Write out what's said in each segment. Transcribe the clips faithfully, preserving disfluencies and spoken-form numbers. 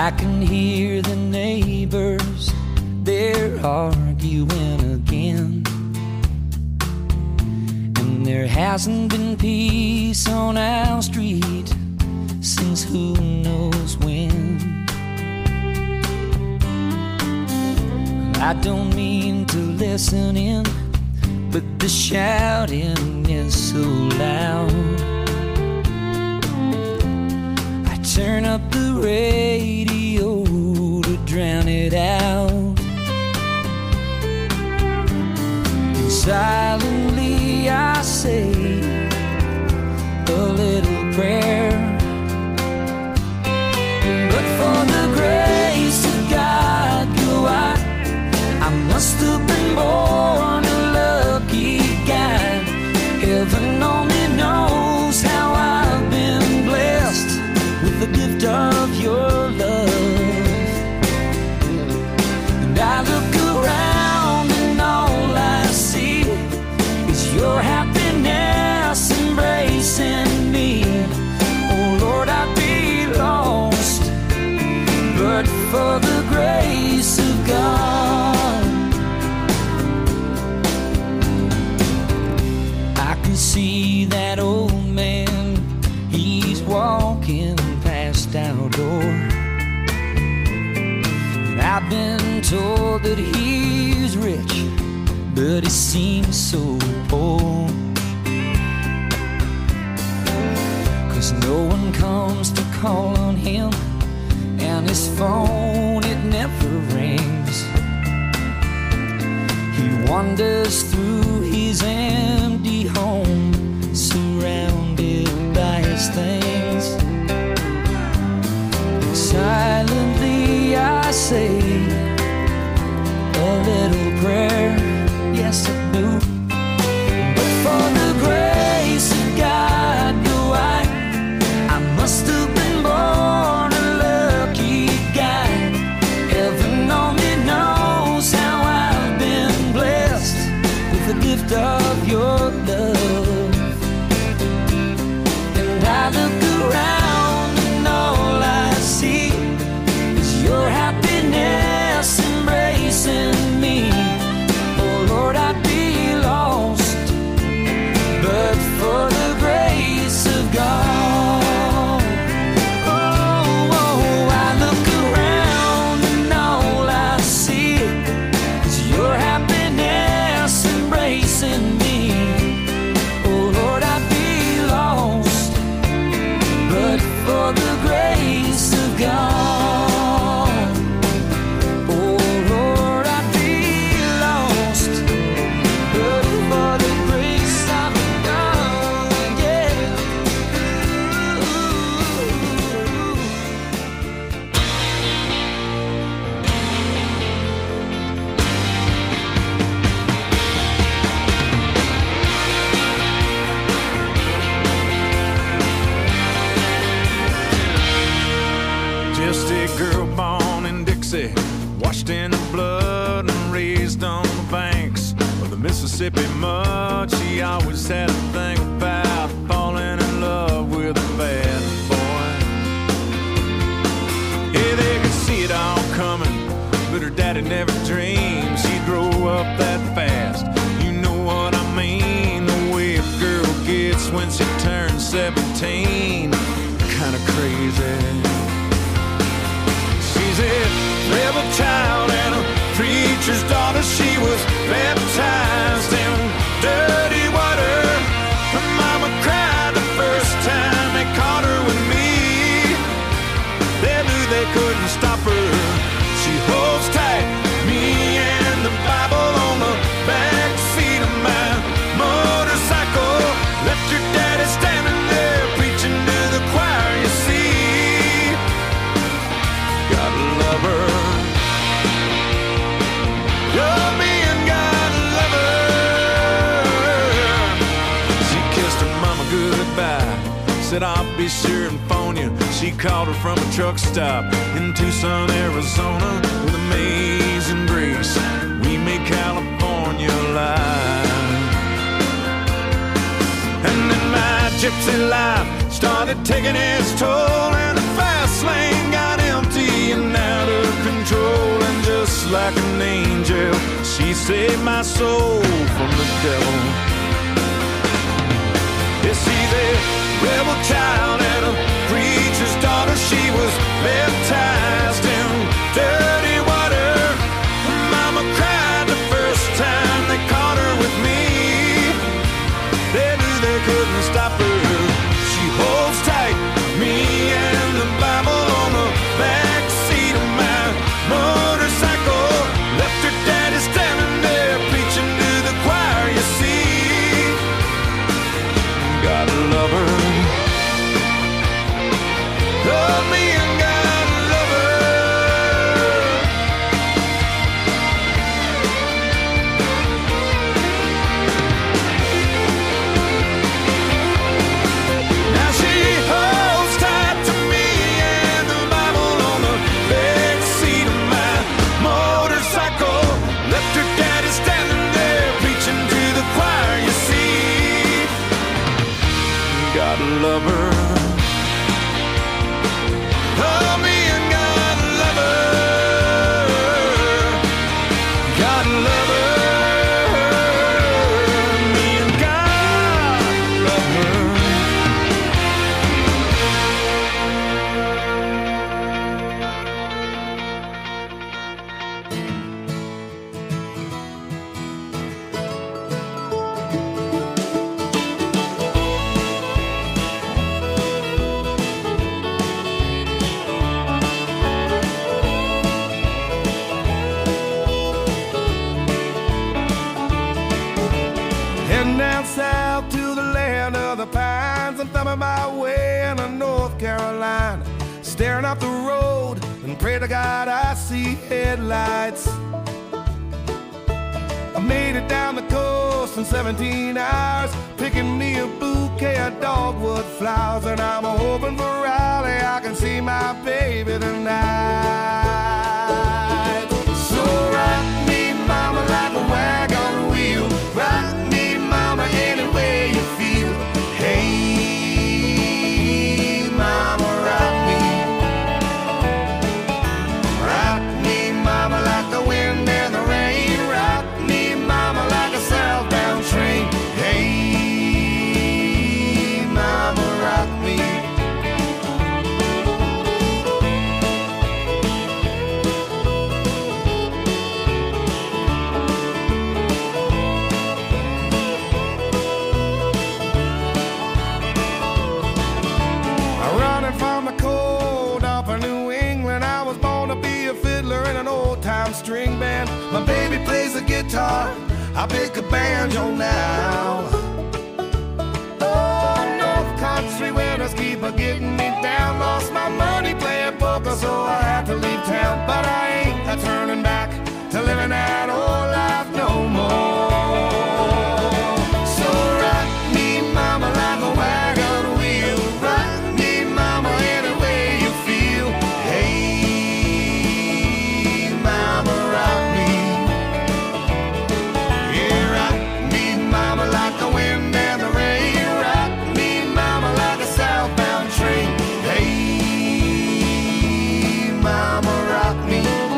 I can hear the neighbors, they're arguing again. And there hasn't been peace on our street since who knows when. I don't mean to listen in, but the shouting is so loud. I turn up the radio to drown it out. And silently I say a little prayer. But for the grace of God, go I, I must have been born a lucky guy. Heaven only knows how I've been blessed with the gift of your love. And I look around and all I see is your happiness embracing me. Oh Lord, I'd be lost but for the grace of God. I can see that old man, he's walking past our door. And I've been told that he's rich, but he seems so poor. 'Cause no one comes to call on him, and his phone, it never rings. He wanders through his empty home, surrounded by his things. Silently I say a little prayer, yes I do. But for the grace of God, do I, I must have been born a lucky guy. Heaven only knows how I've been blessed with the gift of your love. And I look around and all I see is your happiness embracing me. Oh Lord, I'd be lost but for the grace of God. Oh, oh, I look around and all I see is your happiness embracing me. Oh Lord, I'd be lost but for the grace of God. Oh Lord, I'd be lost but for the grace of God. Yeah. Just a girl born in Dixie, washed in the blood and raised on the banks of the Mississippi mud. She always had a thing about falling in love with a bad boy. Yeah, they could see it all coming, but her daddy never dreamed she'd grow up that fast. You know what I mean, the way a girl gets when she turns seventeen, kinda crazy. She's a rebel child and a preacher's daughter. She was baptized in dirty water. Her mama cried the first time they caught her with me. They knew they couldn't stop her. She holds tight, me and the Bible on the back seat of my motorcycle. Left your daddy standing there preaching to the choir, you see. Gotta love her. You're being God lover. She kissed her mama goodbye, said I'll be sure and phone you. She called her from a truck stop in Tucson, Arizona. With amazing grace, we made California live. And then my gypsy life started taking its toll, and the fast lane got empty being out of control, and just like an angel, she saved my soul from the devil. Yes, she's a rebel child and a preacher's daughter. She was baptized in dirty water. Mama cried the first time they caught her with me. They knew they couldn't stop her. She holds tight, me and the Bible on the back seat of my motorcycle. Left her daddy standing there preaching to the choir, you see. Gotta love her. Love me and gotta love her. Now she holds tight to me and the Bible on the back seat of my motorcycle. Left her daddy standing there preaching to the choir, you see. Gotta love her. Love me and gotta love her. Gotta love her. Me and God love her. Heading down south to the land of the pines, I'm thumbing my way into North Carolina, staring up the road and pray to God I see headlights. I made it down the coast in seventeen hours, picking me a bouquet of dogwood flowers, and I'm hoping for Raleigh I can see my baby tonight. So rock me, mama, like a wagon wheel. Rock me, mama, any way you feel. Hey, mama, rock me. Rock me, mama, like the wind and the rain. Rock me, mama, like a southbound train. Hey, mama, rock me. Running from the cold up in New England, I was born to be a fiddler in an old-time string band. My baby plays the guitar, I pick a banjo now. Oh, North Country winters keep a getting me down. Lost my money playing poker, so I had to leave town. But I ain't a turning back to living that old life no more. So rock me, mama, like a wagon wheel. Rock me, mama, any way you feel. Hey, mama, rock me. Yeah, rock me, mama, like the wind and the rain. Rock me, mama, like a southbound train. Hey, mama, rock me.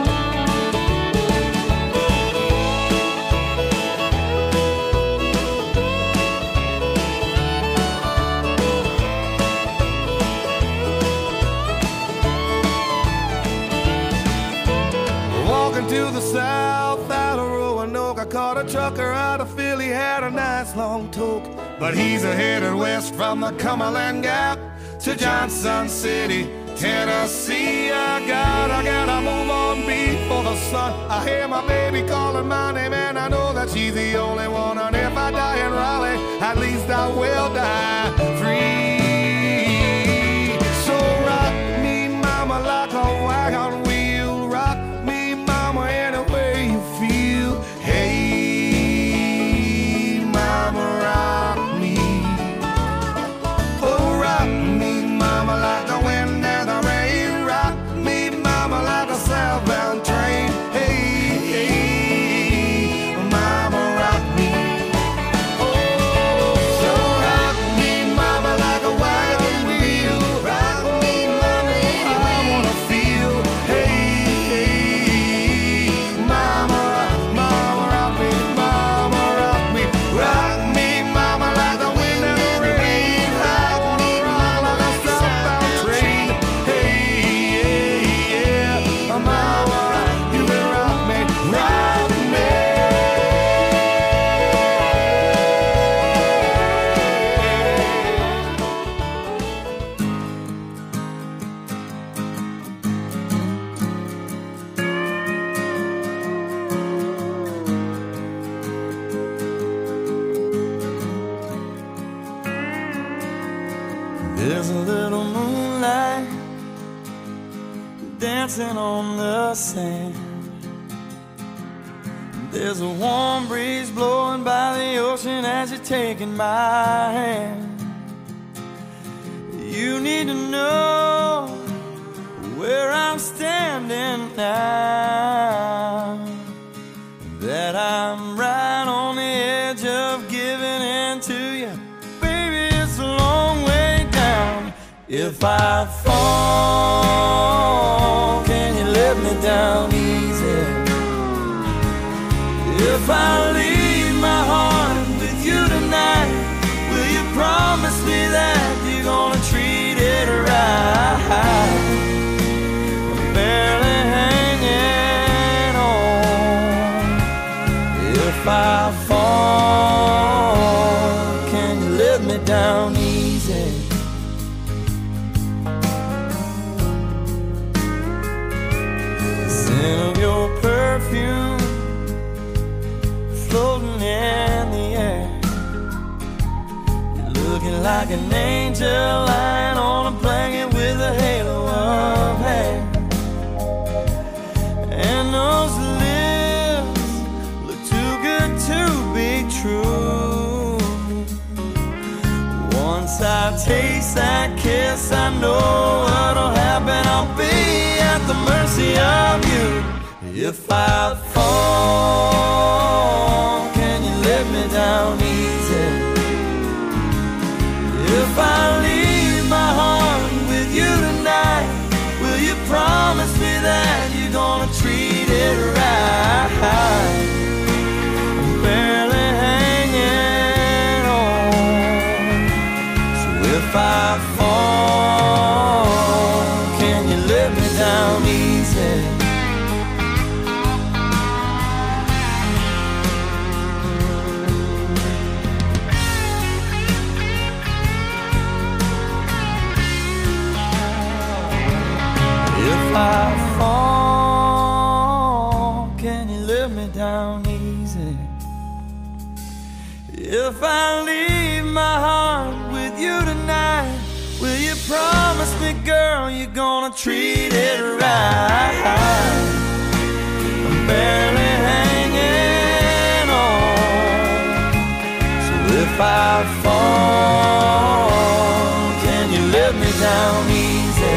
Walking to the south out of Roanoke, I caught a trucker out of Philly, had a nice long toke. But he's a headed west from the Cumberland Gap to Johnson City, Tennessee. I gotta, gotta move on before the sun. I hear my baby calling my name, and I know that she's the only one. And if I die in Raleigh, at least I will die free. So rock me, mama, like a wagon wheel. Rock me, mama, any way you feel. Hey, mama, rock me. Oh, rock me, mama, like the wind and the rain. Rock me, mama, like a southbound train. Hey, hey, mama, rock me. Oh, There's a little moonlight dancing on the sand. There's a warm breeze blowing by the ocean as you're taking my hand. You need to know where I'm standing now, that I'm right on the edge of giving in to you. Baby, it's a long way down. If I fall, can you let me down easy? If I leave my heart with you tonight, will you promise me that you're gonna treat it right? I'm barely hanging on. If I fall, can you let me down easy? The scent of your perfume floating in the air. You're looking like an angel lying on a blanket with a halo of hair. And those lips look too good to be true. Once I taste that kiss, I know what'll happen. I'll be at the mercy of you. If I fall, can you let me down easy? If I leave my heart with you tonight, will you promise me that you're gonna treat it right? I'm barely hanging on. So if I fall, can you let me down easy? If I fall, can you let me down easy? If I leave my heart with you tonight, will you promise me, girl, you're gonna treat it right? I'm barely hanging on. So if I fall, can you let me down easy?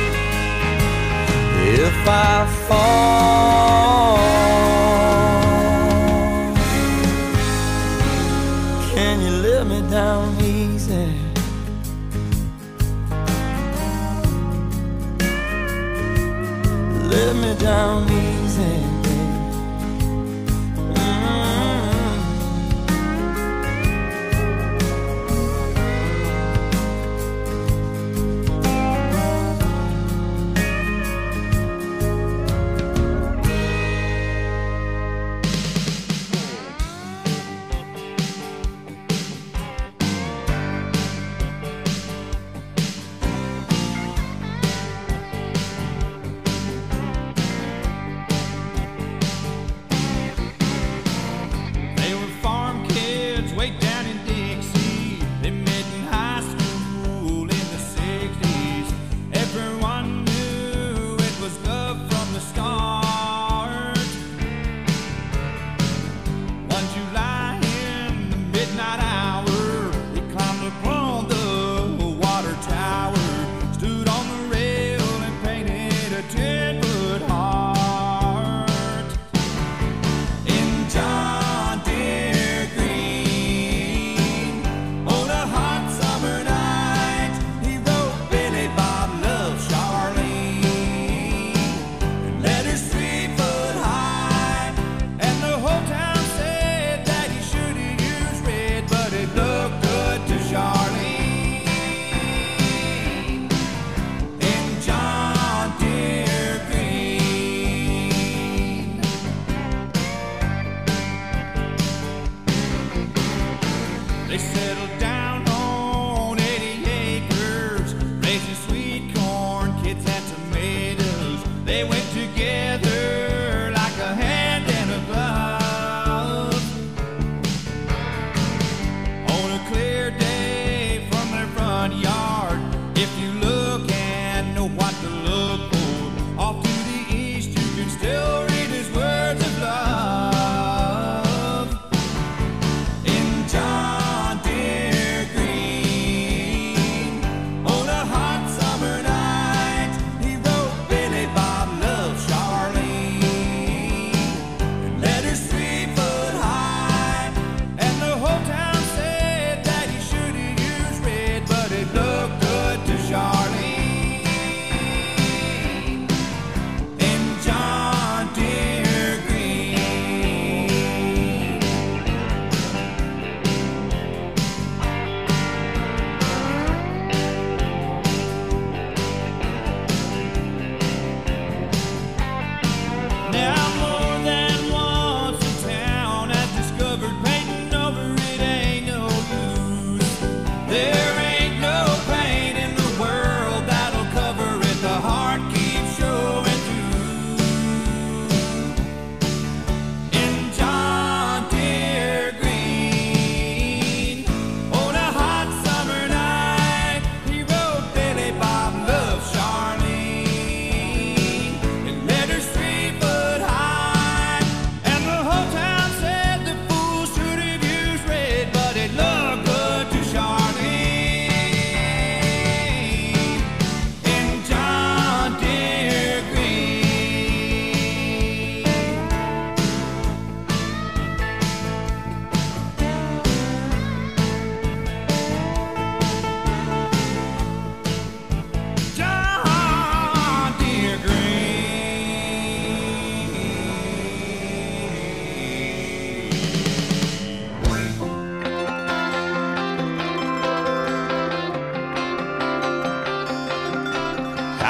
If I fall, can you let me down easy? Let me down easy, baby. Mm-hmm. front yard.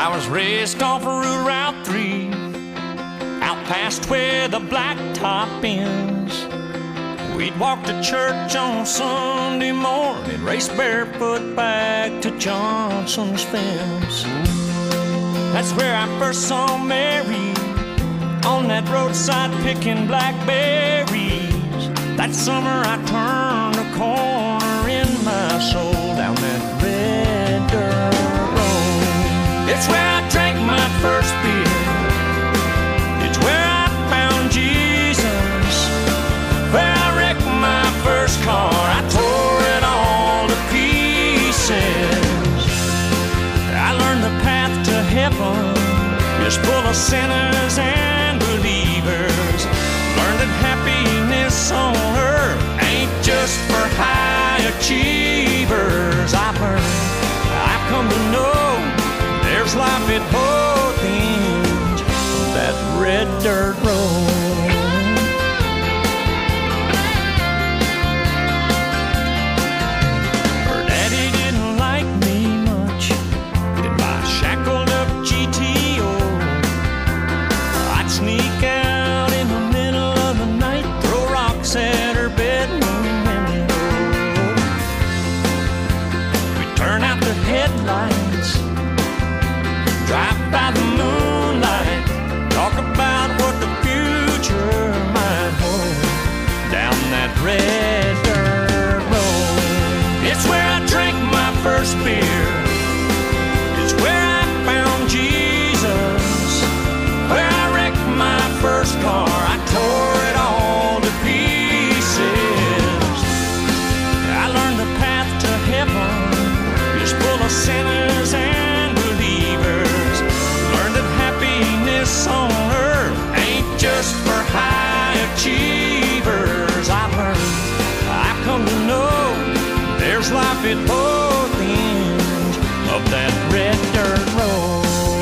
I was raised off of Route three, out past where the blacktop ends. We'd walk to church on Sunday morning, race barefoot back to Johnson's fence. That's where I first saw Mary, on that roadside picking blackberries. That summer I turned a corner in my soul down that red dirt road. It's where I drank my first beer. It's where I found Jesus. Where I wrecked my first car. I tore it all to pieces. I learned the path to heaven is full of sinners and believers. Learned that happiness on earth ain't just for high achievers. I've learned, I've come to know there's life at both ends of that red dirt road. Her daddy didn't like me much in my shackled up G T O. I'd sneak out in the middle of the night, throw rocks at her bedroom window. We'd turn out the headlights, drive by the moonlight, talk about what the future might hold down that red dirt road. It's where I drank my first beer. It's where I found Jesus. Where I wrecked my first car. I tore it all to pieces. I learned the path to heaven is full of sinners and believers. Learned that happiness on earth ain't just for high achievers. I've learned, I've come to know there's life at both ends of that red dirt road.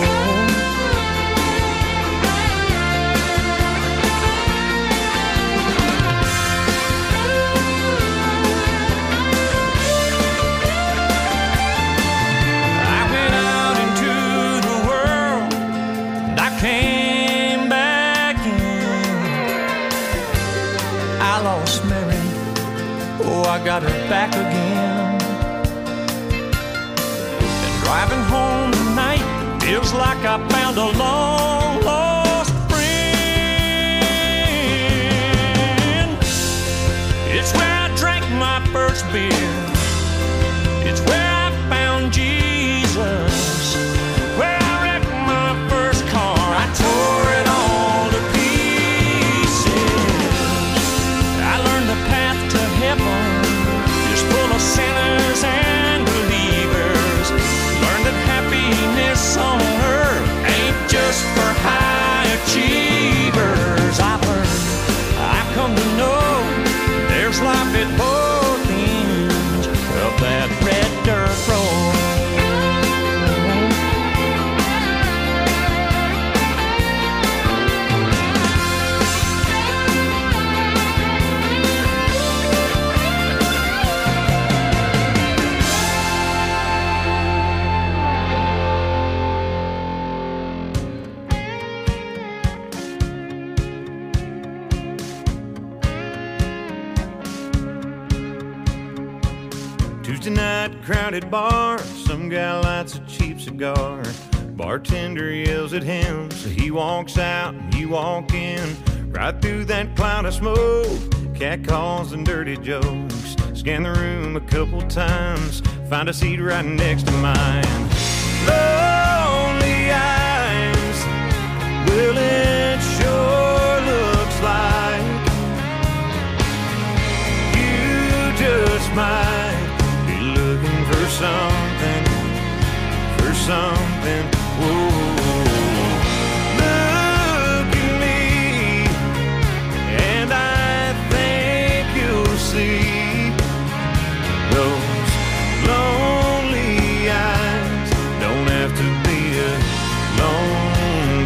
I went out into the world and I came back in. I lost Mary, oh, I got her back again. And driving home tonight feels like I found a long lost friend. It's where I drank my first beer. It's where I found Jesus. Where I wrecked my first car. I tore it all to pieces. I learned the path to heaven is full of sinners and believers. Learned that happiness on earth ain't just for high achievers. I've learned, I've come to know there's life at both ends of that red dirt road. Tuesday night, crowded bar, some guy lights a cheap cigar. Bartender yells at him, so he walks out and you walk in. Right through that cloud of smoke, cat calls and dirty jokes. Scan the room a couple times, find a seat right next to mine. Lonely eyes, well it sure looks like you just might looking for something, for something. Whoa. Look at me, and I think you'll see those lonely eyes don't have to be alone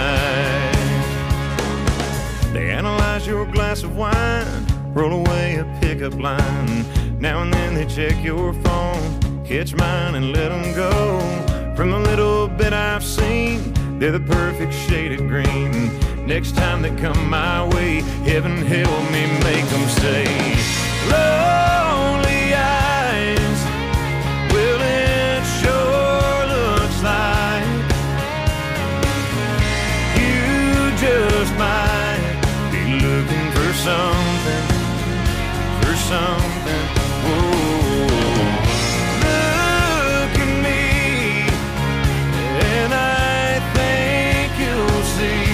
tonight. They analyze your glass of wine, roll away a pickup line. Now and then they check your phone, catch mine and let them go. From the little bit I've seen, they're the perfect shade of green. Next time they come my way, heaven help me make them say, lonely eyes, well it sure looks like you just might be looking for something, for something. Whoa, look at me, and I think you'll see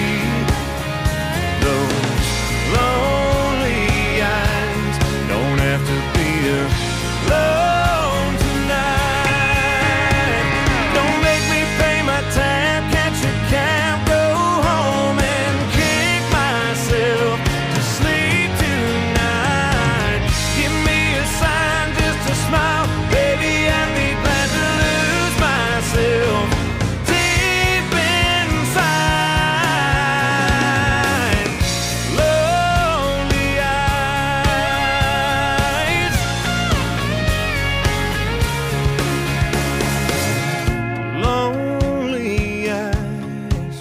those lonely eyes don't have to be alone tonight. Don't make me pay my tab, catch a cab, go home and kick myself to sleep tonight. Give me a sign, just a smile, baby, I'd be glad to lose myself deep inside. Lonely eyes, lonely eyes,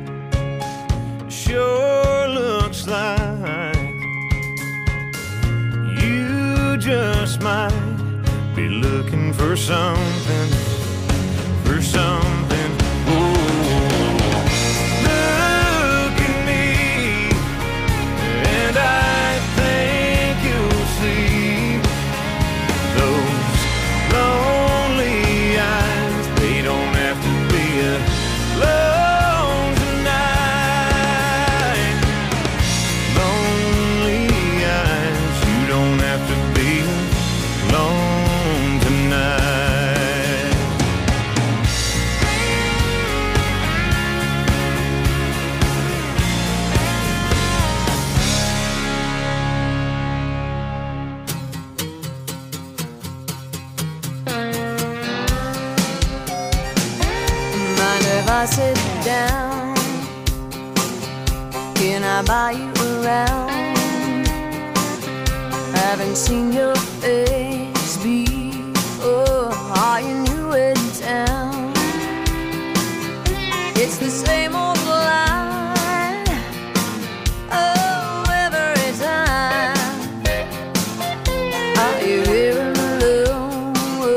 sure looks like you just might be looking for something, for something. Ooh, look at me, and I think you'll see those lonely eyes. They don't have to be alone tonight. Lonely eyes, you don't have to be alone tonight. Mind if I sit down? Can I buy you around? Haven't seen your face before. Are you new in town? It's the same old line. Oh, every time. Are you here alone?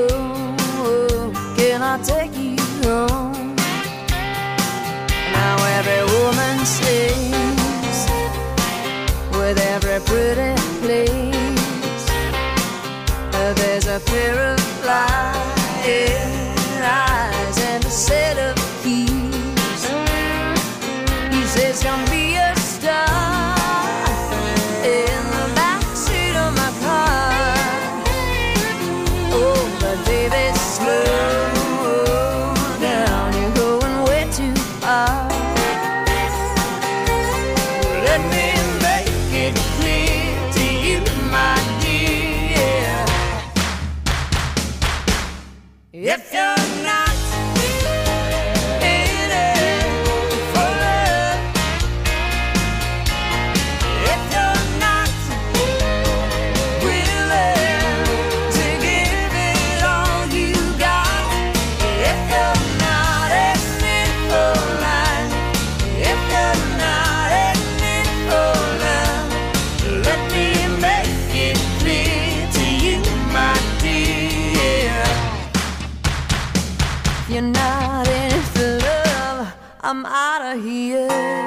Can I take you home? Now every woman sings with every pretty place. Uh, There's a pair of flying eyes and a set of keys. He says, "Come be a star in the backseat of my car." Oh, but baby, slow down, you're going way too far. Let me make it clear to you, my dear. If you're not in it for love, if you're not willing to give it all you got, if you're not in it for life, if you're not in it for love, let me make it clear to you, my dear. If you're not in it for love, I'm out of here.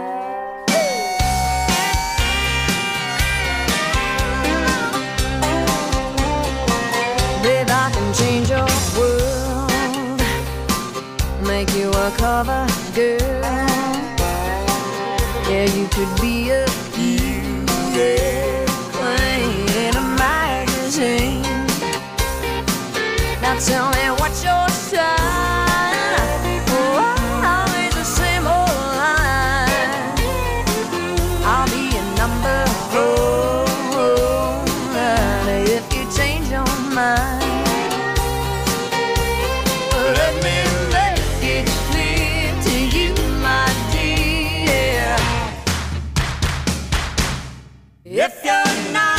Babe, I can change your world, make you a cover girl. Yeah, you could be a beauty queen in a magazine. Now tell me what's your sign? Oh, always the same old line. I'll be a number four, and if you change your mind, let me make it clear to you, my dear. If you're not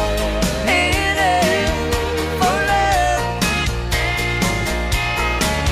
in it for love,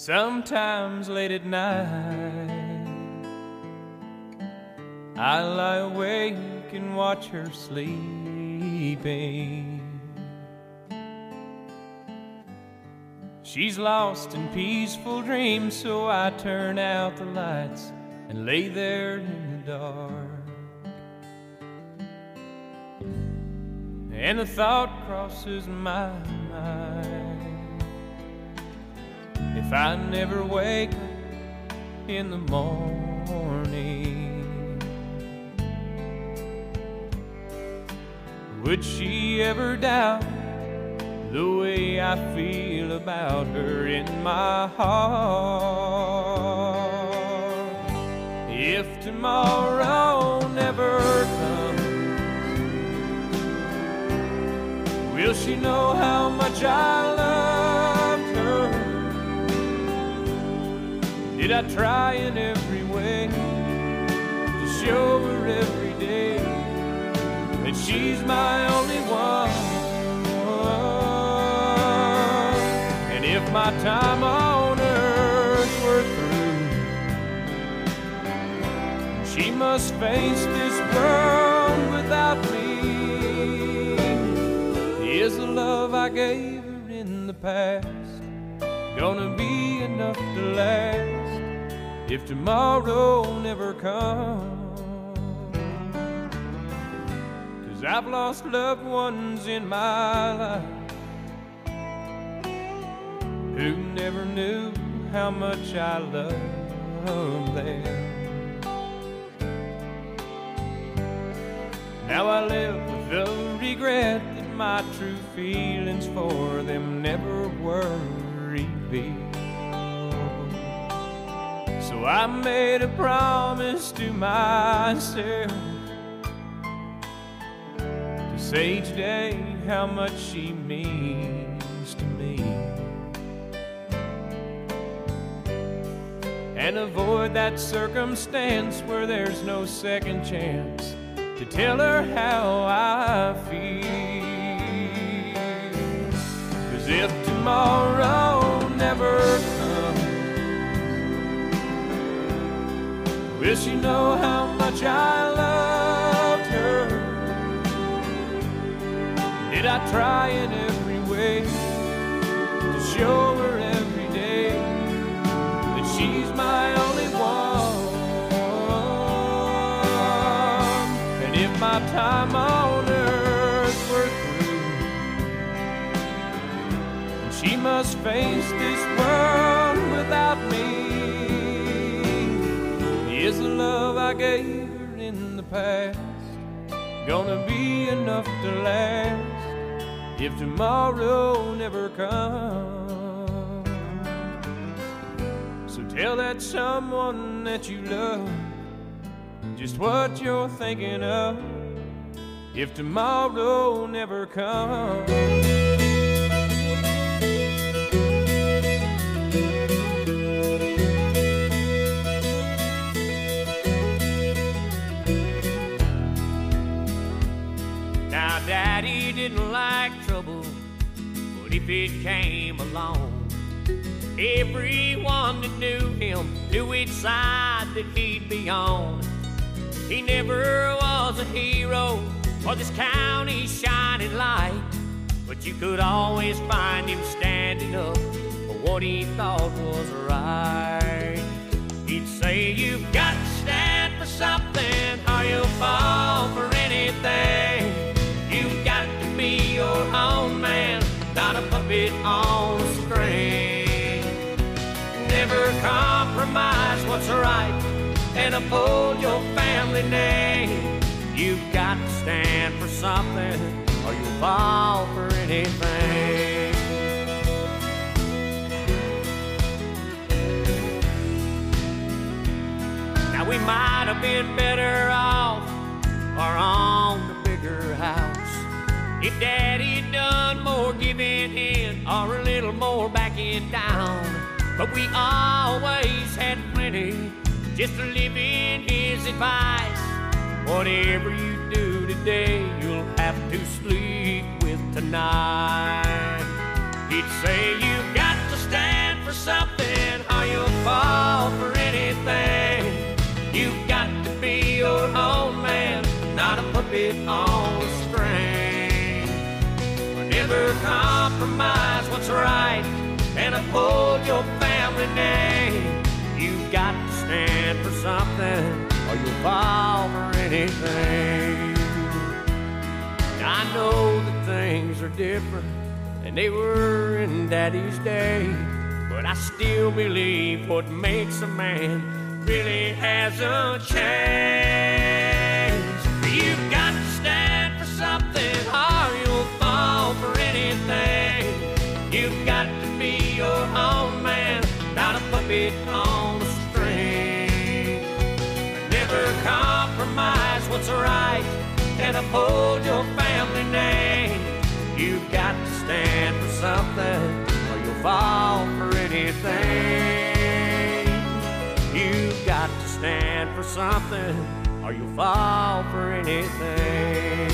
Sometimes late at night, I lie awake and watch her sleeping. She's lost in peaceful dreams, so I turn out the lights and lay there in the dark. And the thought crosses my mind, if I never wake up in the morning, would she ever doubt the way I feel about her in my heart? If tomorrow never comes, will she know how much I loved her? Did I try in every way to show her every day that she's my only one? And if my time on earth were through, she must face this world without me. Is the love I gave her in the past gonna be enough to last if tomorrow never comes? 'Cause I've lost loved ones in my life who never knew how much I loved them. Now I live with the regret that my true feelings for them never were revealed. So I made a promise to myself to say each day how much she means to me, and avoid that circumstance where there's no second chance to tell her how I feel. 'Cause if tomorrow never comes, will she know how much I loved her? Did I try in every way to show her every day that she's my only one? And if my time on earth were through, she must face this world without me, is the love I gave her in the past gonna be enough to last if tomorrow never comes? So tell that someone that you love just what you're thinking of if tomorrow never comes. Now Daddy didn't like trouble, but if it came along, everyone that knew him knew which side that he'd be on. He never was a hero or this county's shining light, but you could always find him standing up for what he thought was right. He'd say, you've got to stand for something or you'll fall for anything. You've got to be your own man, not a puppet on a string. Never compromise what's right and uphold your family name. You've got to stand for something or you'll fall for anything. Now we might have been better off or on the bigger house if Daddy'd done more giving in or a little more backing down. But we always had plenty just to live in his advice. Whatever you do today, you'll have to sleep with tonight. He'd say, you've got to stand for something Never compromise what's right and uphold your family name. You've got to stand for something or you'll fall for anything. I know that things are different than they were in Daddy's day, but I still believe what makes a man really hasn't changed. You've got to stand for something or you'll fall for anything. You've got to be your own man, not a puppet on a string. Never compromise what's right and uphold your family name. You've got to stand for something or you'll fall for anything. You've got to stand for something or you'll fall for anything.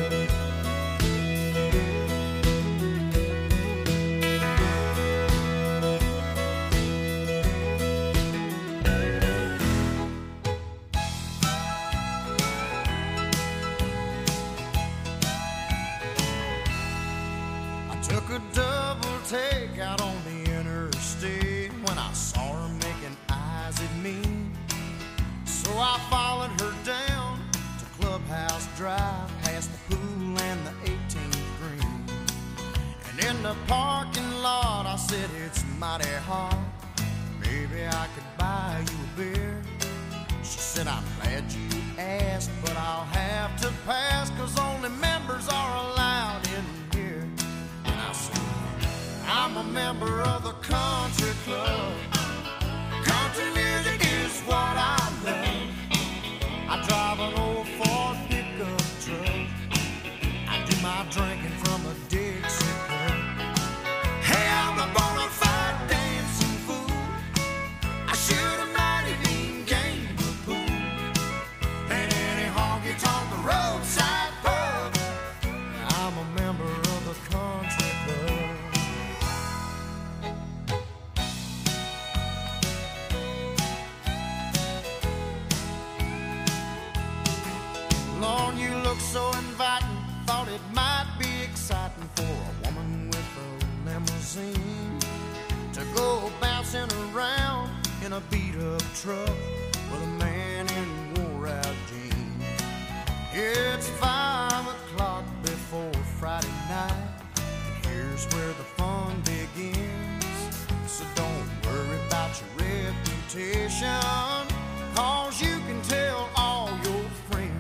Took a double take out on the interstate when I saw her making eyes at me. So I followed her down to Clubhouse Drive, past the pool and the eighteenth green. And in the parking lot I said, it's mighty hot, maybe I could buy you a beer. She said, I'm glad you asked, but I'll have to pass, 'cause only members are allowed in here. I said, I'm a member of the country club. Country music is what I love. I drive an old Ford pickup truck. I do my drinking from a Dixie cup. Hey, I'm a bona fide dancing fool. I shoot a mighty mean game of pool. And any honky-tonk roadside pub. I'm a member of the country club. Lord, you look so inviting. Thought it might be exciting for a woman with a limousine to go bouncing around in a beat-up truck with a man in wore-out jeans. It's five o'clock before Friday night, and here's where the fun begins. So don't worry about your reputation, 'cause you can tell all your friends.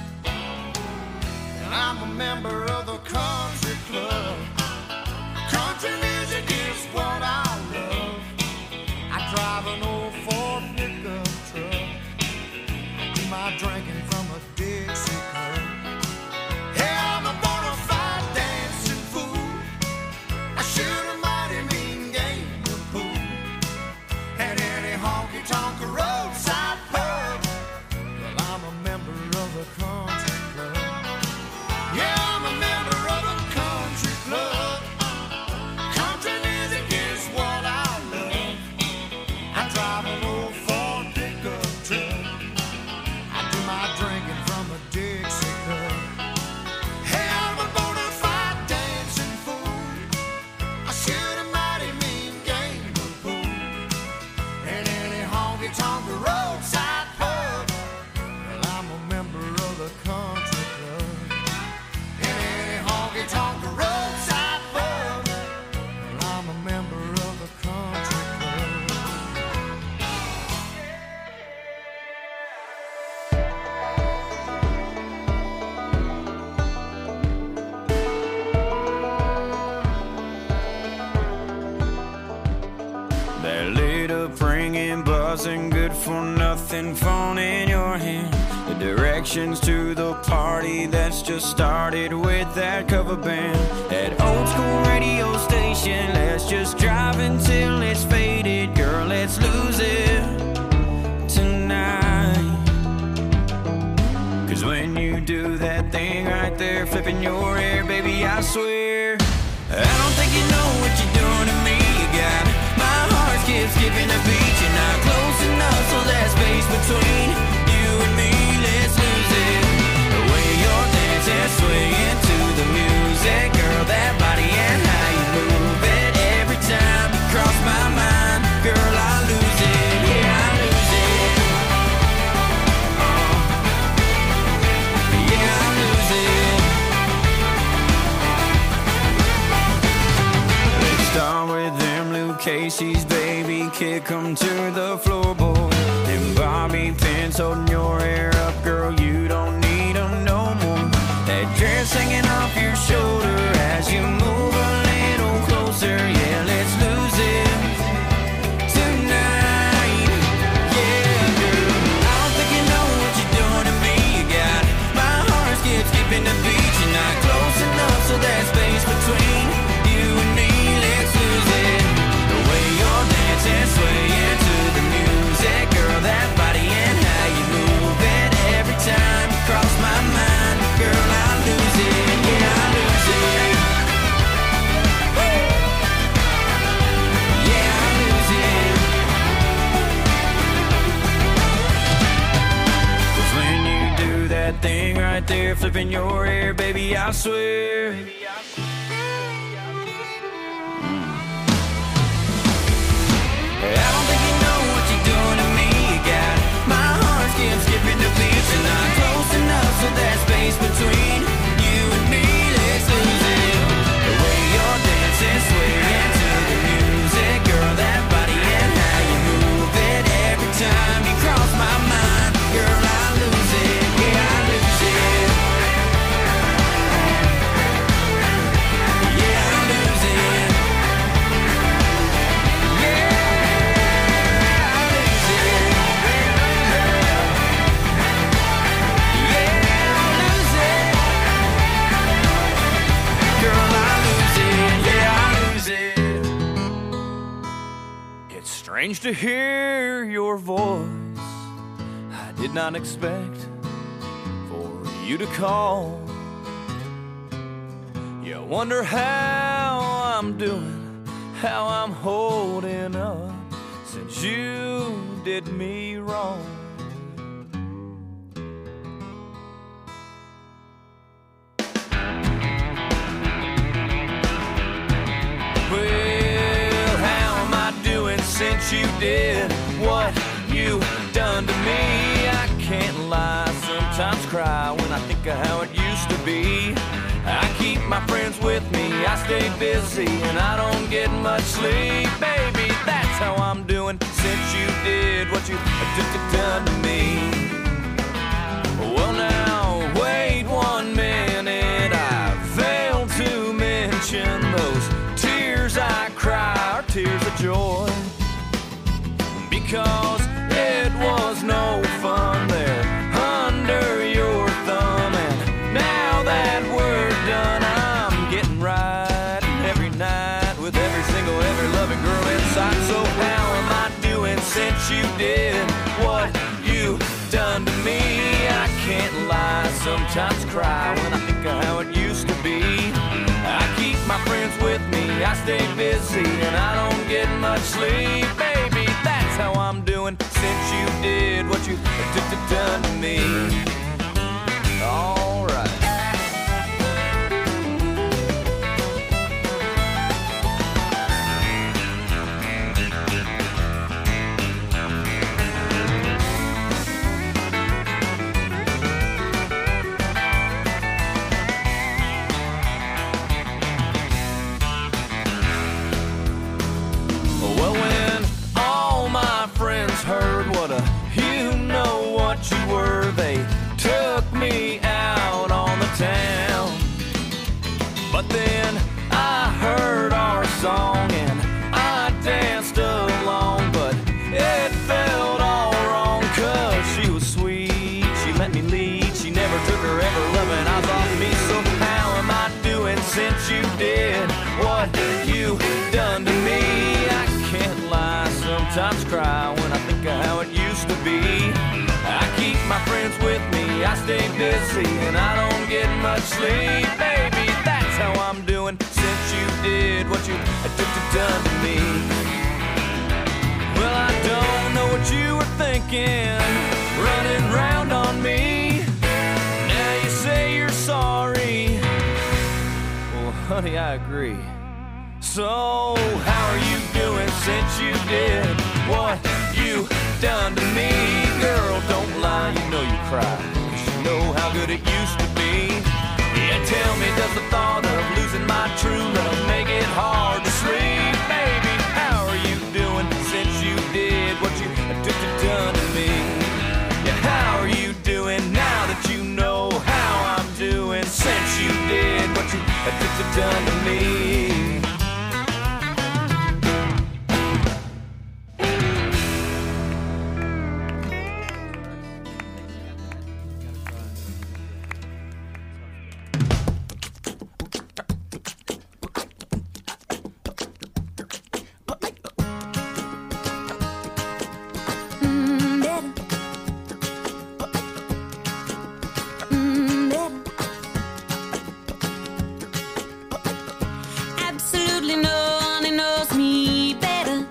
And I'm a member of the country club. Country music is what I love. I drive an old Ford pickup truck. I do my drinking from a Dixie cup. Hey, I'm a bona fide dancing fool. I shoot a mighty mean game of pool. At any honky-tonk roadside pub. Well, I'm a member of the country club. Yeah, I'm a member of the country club. Country music is what I love. I drive an old Ford pickup truck. I do my drinking from a Dixie cup. Hey, I'm a bona fide dancing fool. I shoot a mighty mean game of pool. And any honky-tonk roadside pub. Well, I'm a member of the country club. And any honky-tonk roadside pub. Well, I'm a member of the country club. That lit up ringing, buzzing, good for nothing phone in your hand. The directions to the party that's just started with that cover band. That old school radio station, let's just drive until it's faded. Girl, let's lose it tonight. 'Cause when you do that thing right there, flipping your hair, baby, I swear I don't think you know what you're doing to me. You got my heart skips skipping a beat. You're not close enough, so that space between you and me, let's lose it. The way you're dancing, swaying to the music, girl, that body Macy's, baby, kick 'em to the floorboard. And bobby pins holding your hair up, girl, you don't need 'em no more. That dress hanging off your shoulder as you move a little closer. Yeah, let's lose it tonight. Yeah, girl, I don't think you know what you're doing to me. You got my heart skip skipping the beat. You're not close enough, so there's space between you and me. Let's lose it. The way you're dancing, swaying to the music, girl, that body and how you move it. Every time you cross my mind, girl, I lose it. Yeah, I lose it. Woo! Yeah, I lose it. 'Cause when you do that thing right there, flipping your hair, baby, I swear. I don't think you know what you're doing to me. You got my heart skip skipping the beat. You're not close enough, so there's space between you and me. Let's lose it. The way you're dancing, swaying to the music, girl, that body and how you move it. Every time you cross my mind, girl, I lose it. Yeah, I lose it. Yeah, I lose it. Yeah. Strange to hear your voice. I did not expect for you to call. You wonder how I'm doing, how I'm holding up since you did me wrong. Since you did what you done to me, I can't lie, sometimes cry when I think of how it used to be. I keep my friends with me, I stay busy, and I don't get much sleep. Baby, that's how I'm doing since you did what you done to me. Well now, wait one minute, I failed to mention those tears I cry are tears of joy. Because it was no fun there under your thumb. And now that we're done, I'm getting right every night with every single, every loving girl in sight. So how am I doing since you did what you done to me? I can't lie, sometimes cry when I think of how it used to be. I keep my friends with me, I stay busy, and I don't get much sleep. Baby, that's how I'm doing since you did what you done to me. All right. Heard what a you know what you were. They took me out on the town, but then I heard our song and I danced along, but it felt all wrong. 'Cause she was sweet, she let me lead, she never took her ever loving eyes off me. So how am I doing since you did what you done to me? I can't lie, sometimes cry when I think of how it used to be. I keep my friends with me, I stay busy, and I don't get much sleep. Baby, that's how I'm doing since you did what you done to me. Well, I don't know what you were thinking, running round on me. Now you say you're sorry. Well, honey, I agree. So, how are you doing since you did what you done to me? Girl, don't lie, you know you cry, 'cause you know how good it used to be. Yeah, tell me, does the thought of losing my true love make it hard to sleep? Baby, how are you done to me. Absolutely no one knows me better.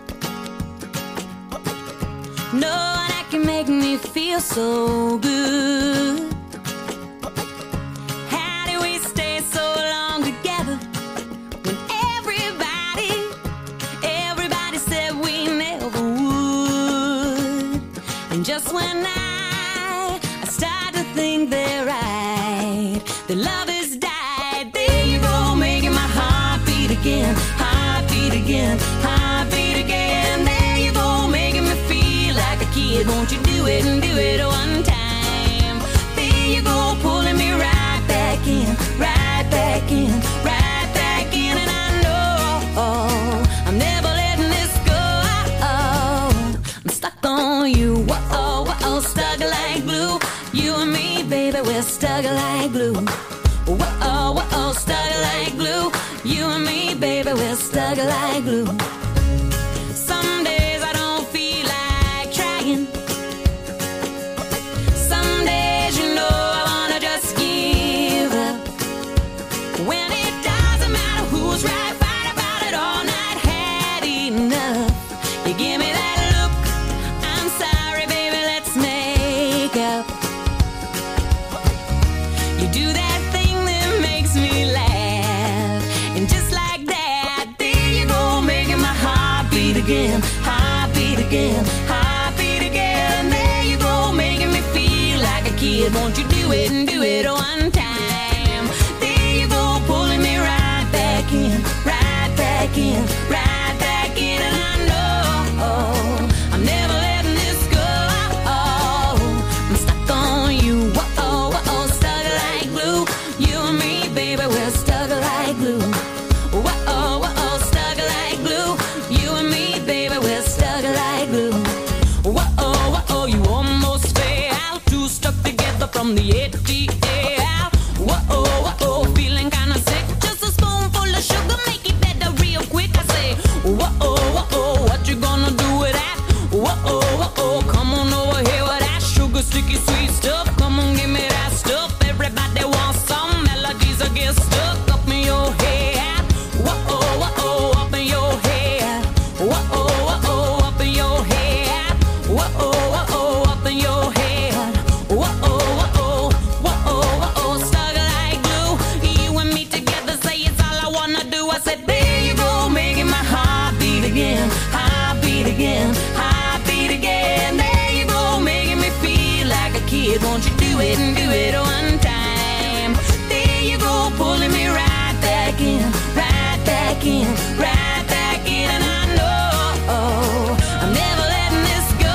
No one that can make me feel so good. How do we stay so long together when everybody, everybody said we never would? And just when I, I start to think they're right, the love has died. There you go, making my heart beat again, heart beat again, heart beat again. There you go, making me feel like a kid. Won't you do it and do it one time? There you go, pulling me right back in, right back in, right back in. And I know I'm never letting this go. I'm stuck on you, whoa, whoa, stuck like glue. You and me, baby, we're stuck like glue. Whoa, whoa, stuck like glue. You and me, baby, we're stuck like glue. Some days I don't feel like trying. Some days, you know, I wanna just give up. When it doesn't matter who's right, fight about it all night, had enough. You give me that look, I'm sorry, baby, let's make up. You do that thing that makes me laugh, and just like that, there you go, making my heart beat again, heart beat again, heart beat again. There you go, making me feel like a kid. Won't you do it and do it one time? There you go, pulling me right back in, right back in, right back in. And I know I'm never letting this go. I'm stuck on you, whoa, whoa, stuck like glue. You and me, baby, we're stuck like glue. Whoa, whoa, stuck like glue. You and me, baby, we're stuck like glue. Whoa, whoa, you almost fell, two stuck together from the A T L. Whoa, whoa, feeling kinda sick. Just a spoonful of sugar, make it better real quick. I say, whoa, whoa, what you gonna do with that? Whoa, whoa, come on over here with that sugar, sticky, sweet stuff. Come on, give me that stuff. Everybody wants some melodies that get stuck up in your head. Whoa, whoa, up in your head. Whoa, whoa, up in your head. Whoa, whoa, up in your head. Whoa, whoa, whoa, whoa, stuck like glue. You and me together, say it's all I wanna do. I said, there you go, making my heart beat again, heart beat again, heart beat again. There you go, making me feel like a kid. Won't you do it and do it one time? There you go, pulling me right back in, right back in, right back in. And I know I'm never letting this go.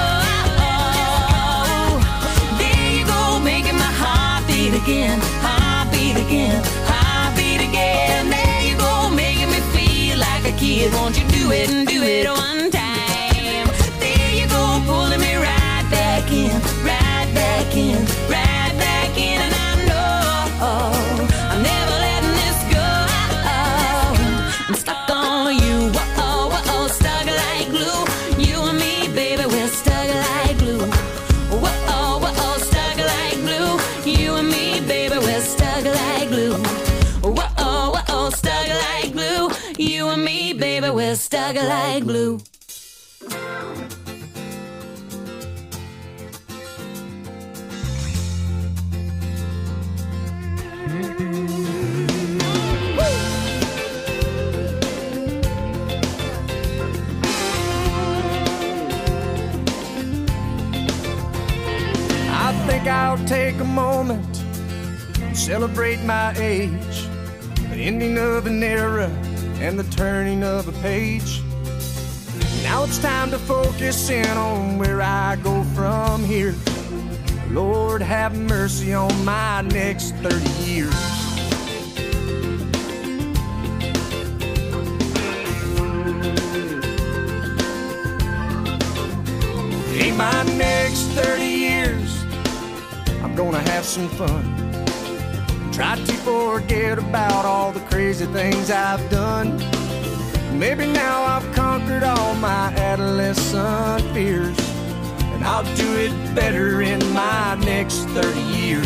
There you go, making my heart beat again, heart beat again, heart beat again. There you go, making me feel like a kid. Won't you do it and do it one time? There you go, pulling me right back in, right back in, right back in. And I know I'm never letting this go. I'm stuck on you, whoa, whoa, stuck like glue. You and me, baby, we're stuck like glue. Whoa, whoa, stuck like glue. You and me, baby, we're stuck like glue. Whoa, whoa, stuck like glue. You and me, baby, we're stuck like glue. I think I'll take a moment to celebrate my age, the ending of an era and the turning of a page. Now it's time to focus in on where I go from here. Lord, have mercy on my next thirty years. have some fun. Try to forget about all the crazy things I've done. Maybe now I've conquered all my adolescent fears, and I'll do it better in my next thirty years.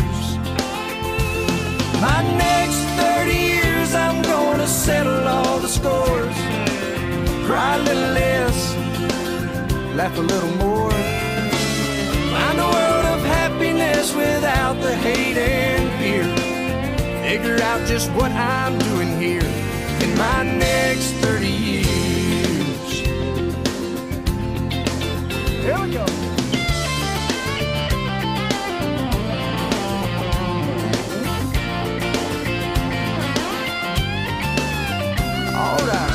My next thirty years, I'm gonna settle all the scores. Cry a little less, laugh a little more. Find a world of happiness without the hate and fear. Figure out just what I'm doing here in my next thirty years. Here we go. All right.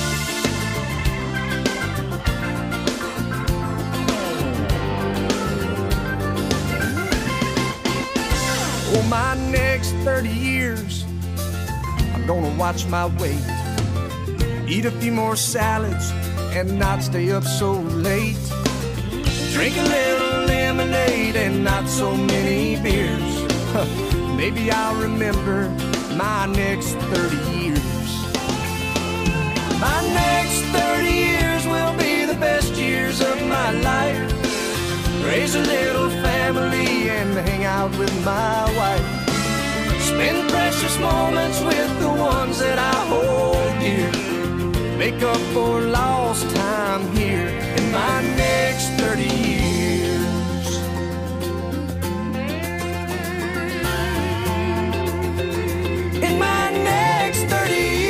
For my next thirty years, I'm gonna watch my weight, eat a few more salads, and not stay up so late. Drink a little lemonade and not so many beers. Maybe I'll remember my next thirty years. My next thirty years will be the best years of my life. Raise a little family and hang out with my wife. Spend precious moments with the ones that I hold dear. Make up for lost time here in my next thirty years. In my next thirty years.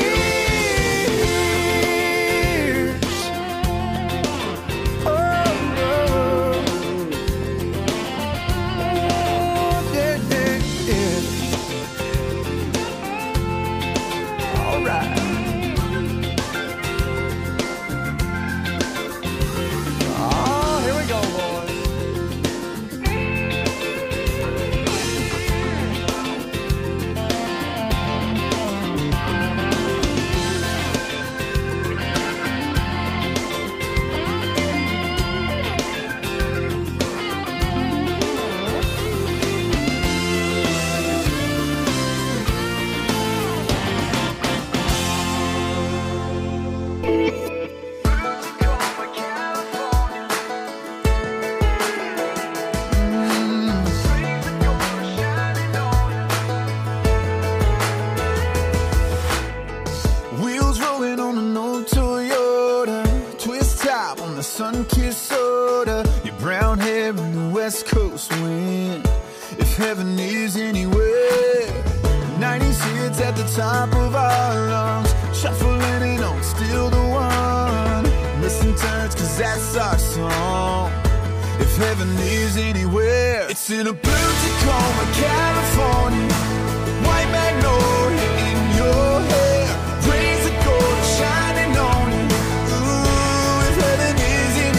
Sun-kissed soda, your brown hair in the west coast wind. If heaven is anywhere, nineties hits at the top of our lungs, shuffling it on, still the one. Missing turns, cause that's our song. If heaven is anywhere, it's in a blue Tacoma, California. White magnolia in your hair, rays of gold shining on you. Ooh, if heaven is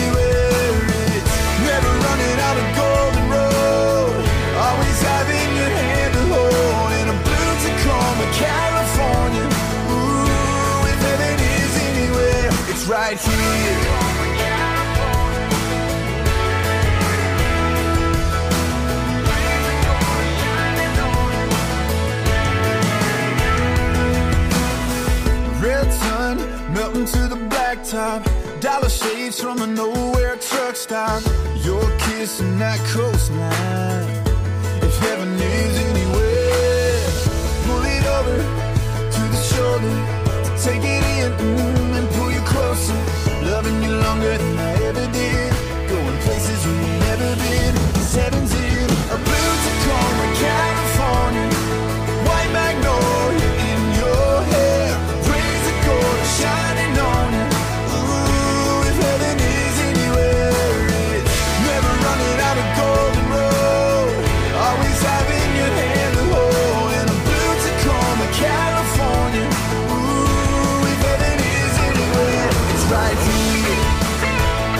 running out of golden road, always having your hand to hold in a blue Tacoma, California. Ooh, if heaven is anywhere, it's right here. Red sun melting to the blacktop, dollar shades from a nowhere truck stop. Your kiss and that coastline. If heaven is anywhere, pull it over to the shoulder, take it in mm, and pull you closer. Loving you longer than I ever did, going places we've never been. Cause heaven's in a blue Tacoma, California. White magnolia in your hair, rays of gold shining on you. Ooh, if heaven is anywhere, it's never running out of golden road, always having your hand to hold in a blue Tacoma, California. Ooh, if heaven is anywhere, it's right here.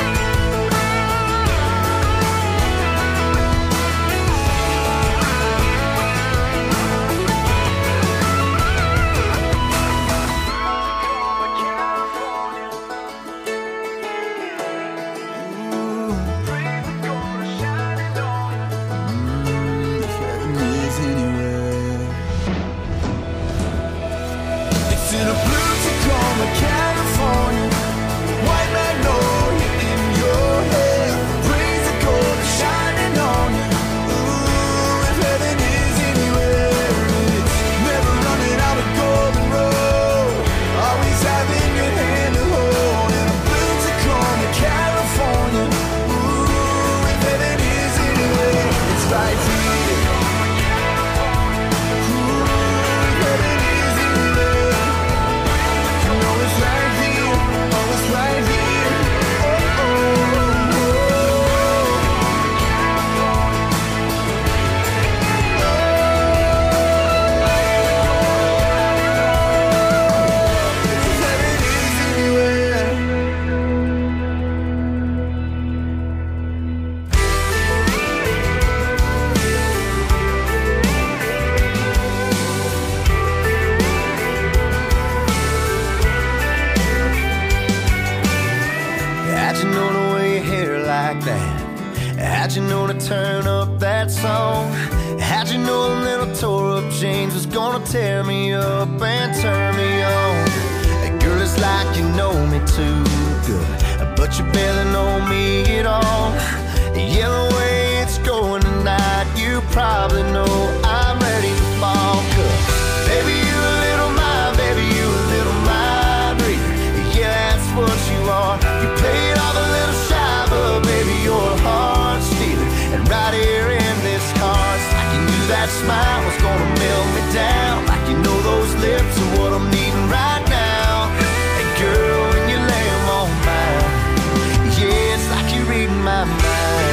How'd you know to turn up that song? How'd you know a little tore up jeans was gonna tear me up and turn me on? Hey, girl, it's like you know me too good, but you barely know me at all. Yeah, the way it's going tonight, you probably know I'm ready to fall. Cause baby, you a little mind, baby, you a little mind reader. Yeah, that's what you are. You played off a little shy, but baby, you're a heart stealer. And right here in this car, it's like you knew that smile was gonna melt me down. Like you know those lips are what I'm needing right now. And girl, when you lay them on mine, yeah, it's like you're reading my mind.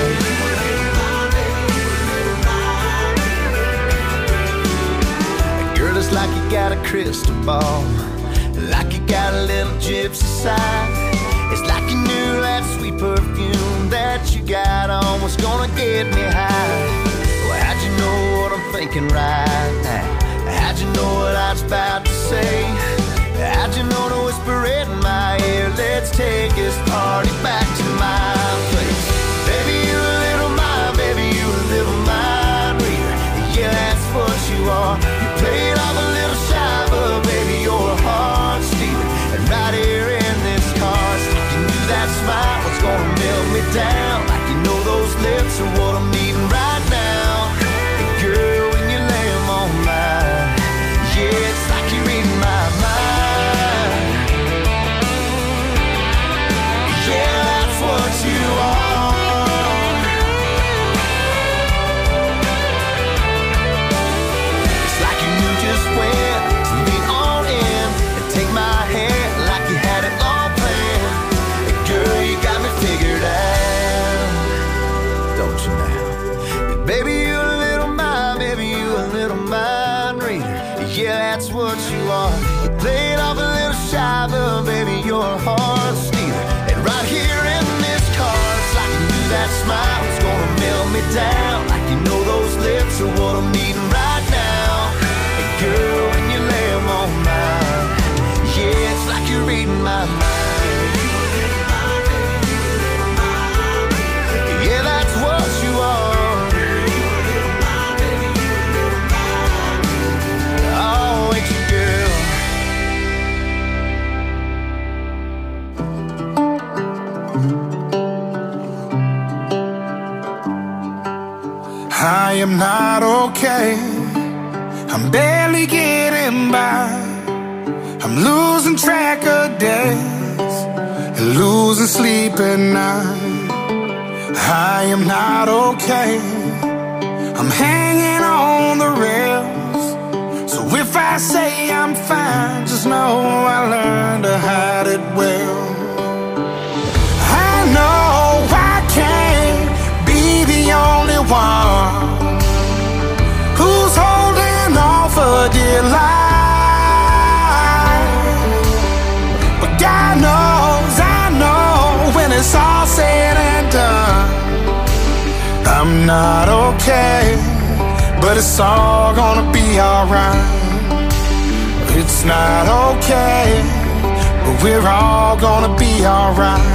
Girl, it's like you got a crystal ball, like you got a little gypsy side. It's like you knew that sweet perfume that you got on was gonna get me high. Well, how'd you know what I'm thinking right now? How'd you know what I was about to say? How'd you know to whisper it in my ear? Let's take this party back to my place. Baby, you a little mind, baby, you a little mind reader. Yeah, that's what you are. You played off a little shy, but baby, you're a heart stealer. And right here in this car, it's like you knew that smile was gonna melt me down. Like you know those lips are what I'm needing right now. And girl, when you lay them on mine, yeah, it's like you're reading my mind. Yeah, that's what you are. It's like you knew just when to lean on in and take my hand like you had it all planned. And girl, you got me figured out, don't you now? Baby, you a little mind, baby, you a little mind reader. Yeah, that's what you are. You played off a little shy, but baby, you're a heart stealer. And right here in this car, it's like you knew that smile was gonna melt me down. Like you know those lips are what I'm needing right now. And girl, when you lay them on mine, yeah, it's like you're reading my mind. Yeah, that's what you are. Oh, ain't you, girl? I am not okay. I'm barely getting by. I'm losing track of days and losing sleep at night. I am not okay. I'm hanging on the rails. So if I say I'm fine, just know I learned to hide it well. I know I can't be the only one who's holding on for dear life. But God knows, I know, when it's all said and done, I'm not okay, but it's all gonna be alright. It's not okay, but we're all gonna be alright.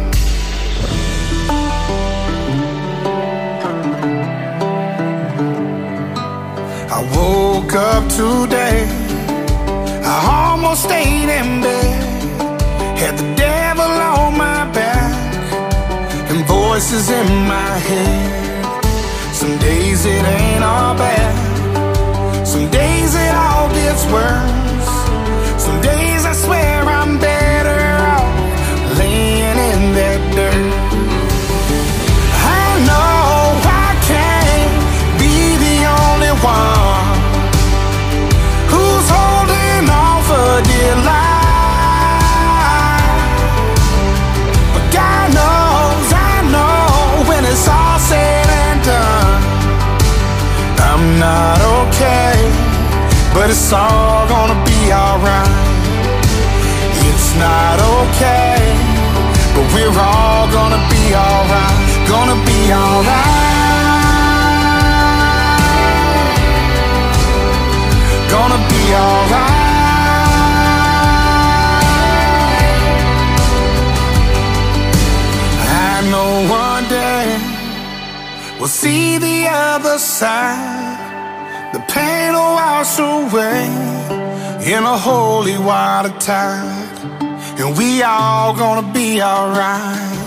I woke up today, I almost stayed in bed, had the devil on my back and voices in my head. Some days it ain't all bad, some days it all gets worse. Some days I swear I'm better off laying in that dirt. I know I can't be the only one who's holding on for dear life. But God knows, I know, when it's all said and done, I'm not okay, but it's all gonna be alright. It's not okay, but we're all gonna be alright. Gonna be alright. Gonna be alright. I know one day we'll see the other side. The pain will wash away in a holy water tide, and we all gonna be alright.